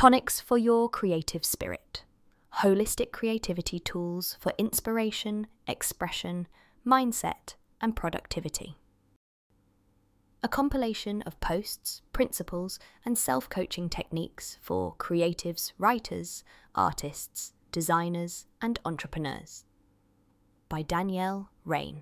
Tonics for your creative spirit. Holistic creativity tools for inspiration, expression, mindset, and productivity. A compilation of posts, principles, and self-coaching techniques for creatives, writers, artists, designers, and entrepreneurs. By Danielle Rain.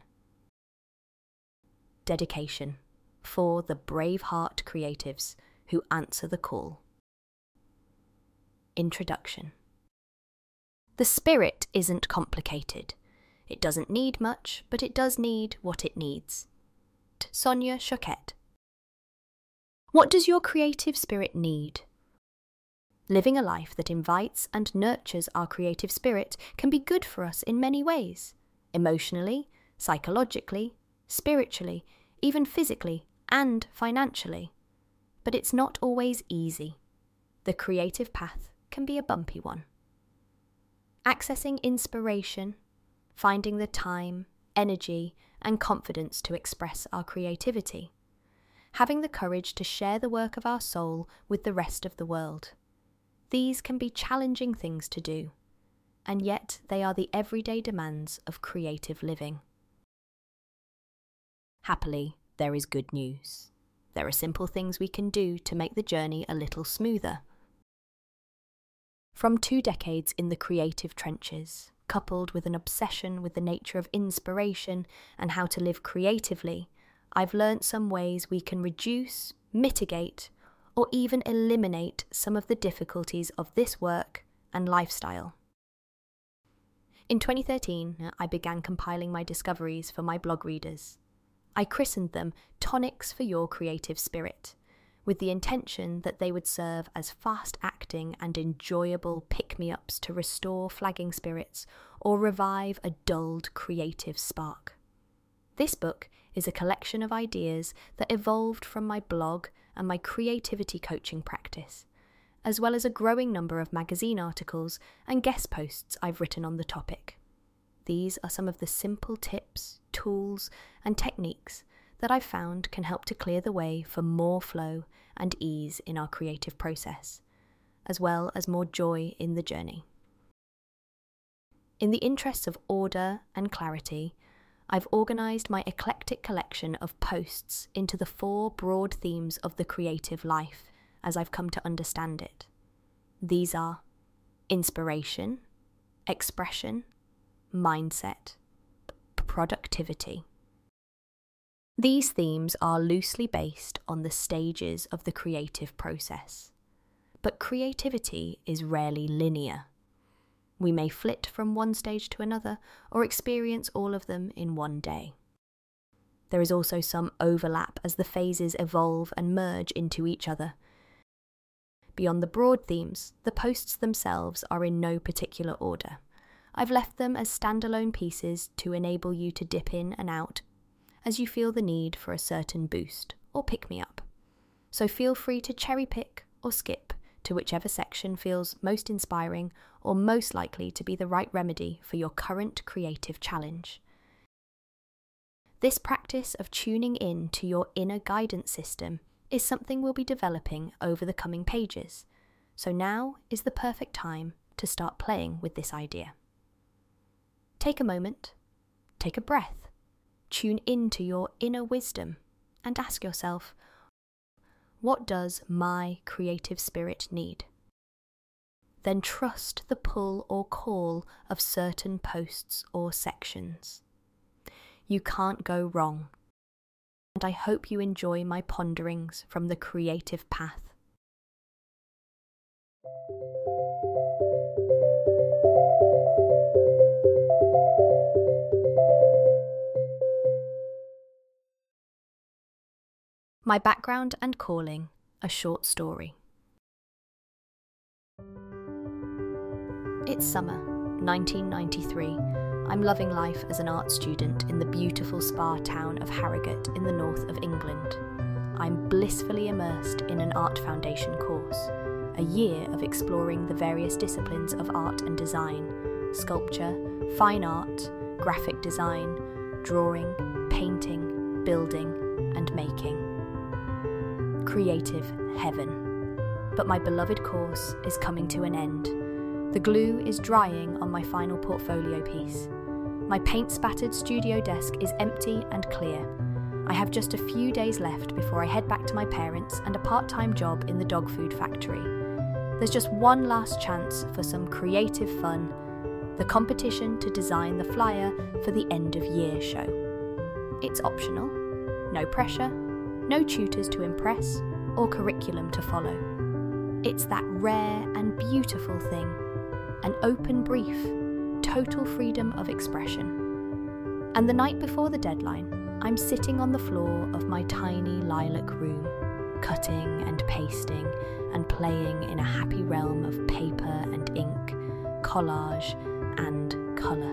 Dedication for the brave heart creatives who answer the call. Introduction. The spirit isn't complicated. It doesn't need much, but it does need what it needs. Sonia Choquette. What does your creative spirit need? Living a life that invites and nurtures our creative spirit can be good for us in many ways. Emotionally, psychologically, spiritually, even physically and financially. But it's not always easy. The creative path can be a bumpy one. Accessing inspiration, finding the time, energy, and confidence to express our creativity. Having the courage to share the work of our soul with the rest of the world. These can be challenging things to do, and yet they are the everyday demands of creative living. Happily, there is good news. There are simple things we can do to make the journey a little smoother. From 2 decades in the creative trenches, coupled with an obsession with the nature of inspiration and how to live creatively, I've learnt some ways we can reduce, mitigate, or even eliminate some of the difficulties of this work and lifestyle. In 2013, I began compiling my discoveries for my blog readers. I christened them Tonics for Your Creative Spirit, with the intention that they would serve as fast-acting and enjoyable pick-me-ups to restore flagging spirits or revive a dulled creative spark. This book is a collection of ideas that evolved from my blog and my creativity coaching practice, as well as a growing number of magazine articles and guest posts I've written on the topic. These are some of the simple tips, tools, and techniques that I've found can help to clear the way for more flow and ease in our creative process, as well as more joy in the journey. In the interests of order and clarity, I've organised my eclectic collection of posts into the 4 broad themes of the creative life as I've come to understand it. These are inspiration, expression, mindset, productivity. These themes are loosely based on the stages of the creative process, but creativity is rarely linear. We may flit from one stage to another or experience all of them in one day. There is also some overlap as the phases evolve and merge into each other. Beyond the broad themes, the posts themselves are in no particular order. I've left them as standalone pieces to enable you to dip in and out as you feel the need for a certain boost or pick-me-up. So feel free to cherry pick or skip to whichever section feels most inspiring or most likely to be the right remedy for your current creative challenge. This practice of tuning in to your inner guidance system is something we'll be developing over the coming pages, so now is the perfect time to start playing with this idea. Take a moment, take a breath, tune into your inner wisdom and ask yourself, what does my creative spirit need? Then trust the pull or call of certain posts or sections. You can't go wrong, and I hope you enjoy my ponderings from the creative path. My background and calling, a short story. It's summer, 1993. I'm loving life as an art student in the beautiful spa town of Harrogate in the north of England. I'm blissfully immersed in an art foundation course, a year of exploring the various disciplines of art and design, sculpture, fine art, graphic design, drawing, painting, building, and making. Creative heaven. But my beloved course is coming to an end. The glue is drying on my final portfolio piece. My paint-spattered studio desk is empty and clear. I have just a few days left before I head back to my parents and a part-time job in the dog food factory. There's just one last chance for some creative fun, the competition to design the flyer for the end-of-year show. It's optional, no pressure, no tutors to impress, or curriculum to follow. It's that rare and beautiful thing, an open brief, total freedom of expression. And the night before the deadline, I'm sitting on the floor of my tiny lilac room, cutting and pasting and playing in a happy realm of paper and ink, collage and colour.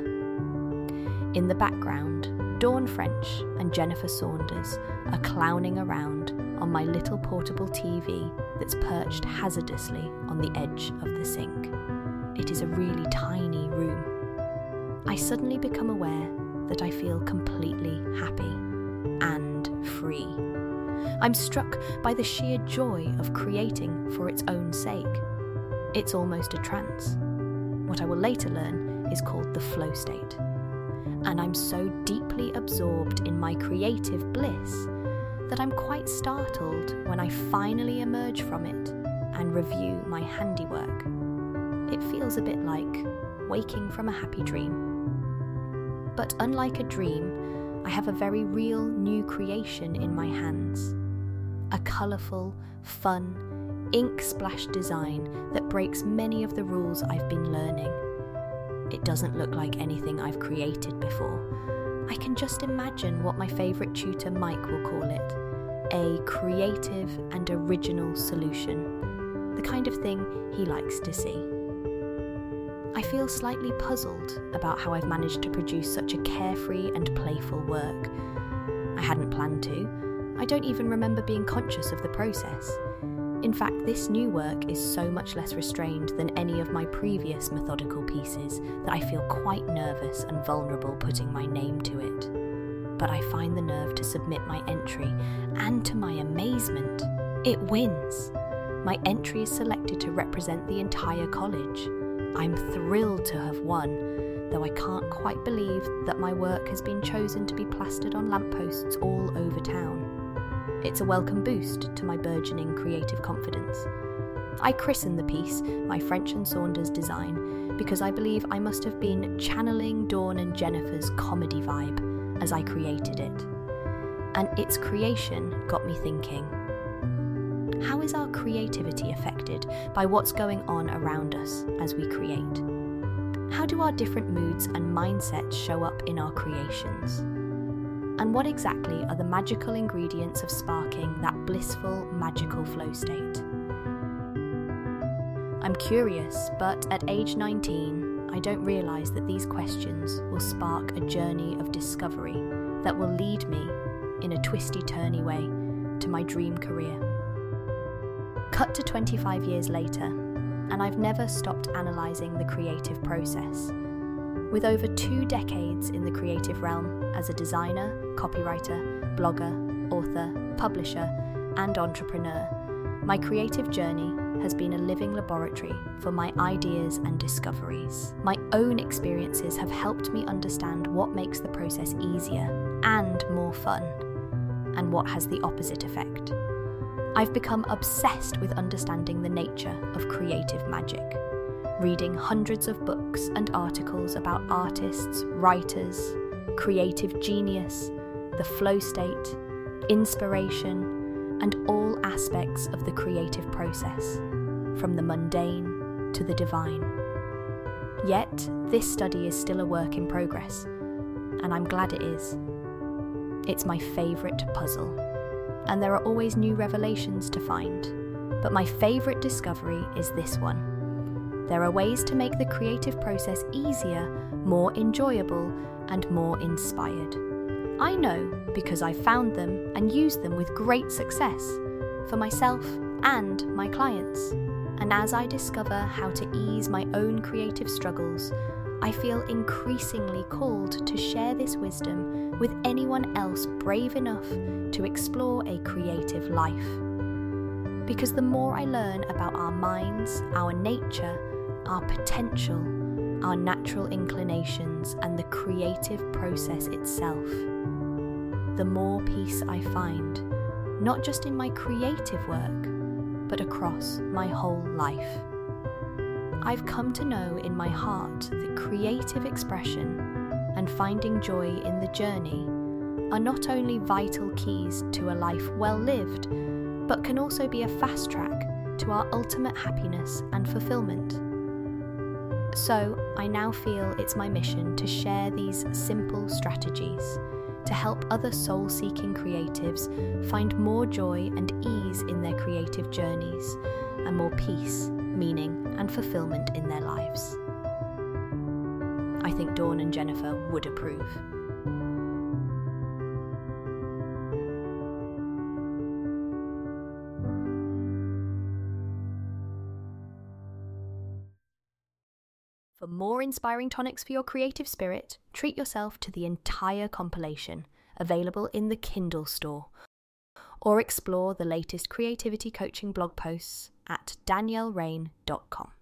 In the background, Dawn French and Jennifer Saunders are clowning around on my little portable TV that's perched hazardously on the edge of the sink. It is a really tiny room. I suddenly become aware that I feel completely happy and free. I'm struck by the sheer joy of creating for its own sake. It's almost a trance. What I will later learn is called the flow state. And I'm so deeply absorbed in my creative bliss that I'm quite startled when I finally emerge from it and review my handiwork. It feels a bit like waking from a happy dream. But unlike a dream, I have a very real new creation in my hands. A colourful, fun, ink-splashed design that breaks many of the rules I've been learning. It doesn't look like anything I've created before. I can just imagine what my favourite tutor Mike will call it. A creative and original solution. The kind of thing he likes to see. I feel slightly puzzled about how I've managed to produce such a carefree and playful work. I hadn't planned to. I don't even remember being conscious of the process. In fact, this new work is so much less restrained than any of my previous methodical pieces that I feel quite nervous and vulnerable putting my name to it. But I find the nerve to submit my entry, and to my amazement, it wins. My entry is selected to represent the entire college. I'm thrilled to have won, though I can't quite believe that my work has been chosen to be plastered on lampposts all over town. It's a welcome boost to my burgeoning creative confidence. I christen the piece my French and Saunders design because I believe I must have been channeling Dawn and Jennifer's comedy vibe as I created it. And its creation got me thinking, how is our creativity affected by what's going on around us as we create? How do our different moods and mindsets show up in our creations? And what exactly are the magical ingredients of sparking that blissful, magical flow state? I'm curious, but at age 19, I don't realise that these questions will spark a journey of discovery that will lead me, in a twisty-turny way, to my dream career. Cut to 25 years later, and I've never stopped analysing the creative process. With over 2 decades in the creative realm as a designer, copywriter, blogger, author, publisher, and entrepreneur, my creative journey has been a living laboratory for my ideas and discoveries. My own experiences have helped me understand what makes the process easier and more fun, and what has the opposite effect. I've become obsessed with understanding the nature of creative magic, reading hundreds of books and articles about artists, writers, creative genius, the flow state, inspiration, and all aspects of the creative process, from the mundane to the divine. Yet, this study is still a work in progress, and I'm glad it is. It's my favourite puzzle. And there are always new revelations to find. But my favourite discovery is this one. There are ways to make the creative process easier, more enjoyable, and more inspired. I know because I found them and used them with great success for myself and my clients. And as I discover how to ease my own creative struggles, I feel increasingly called to share this wisdom with anyone else brave enough to explore a creative life. Because the more I learn about our minds, our nature, our potential, our natural inclinations, and the creative process itself, the more peace I find, not just in my creative work, but across my whole life. I've come to know in my heart that creative expression and finding joy in the journey are not only vital keys to a life well lived, but can also be a fast track to our ultimate happiness and fulfillment. So, I now feel it's my mission to share these simple strategies to help other soul-seeking creatives find more joy and ease in their creative journeys, and more peace, meaning, and fulfillment in their lives. I think Dawn and Jennifer would approve. For more inspiring tonics for your creative spirit, treat yourself to the entire compilation, available in the Kindle store, or explore the latest creativity coaching blog posts at daniellerain.com.